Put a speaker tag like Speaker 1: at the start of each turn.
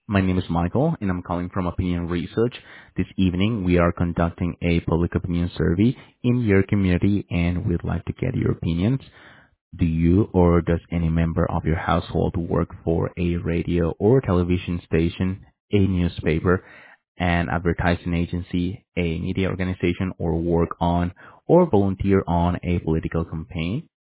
Speaker 1: My name is Michael, and I'm calling from Opinion Research. This evening, we are conducting a public opinion survey in your community, and we'd like to get your opinions. Do you or does any member of your household work for a radio or television station, a newspaper, an advertising agency, a media organization, or work on or volunteer on a political campaign?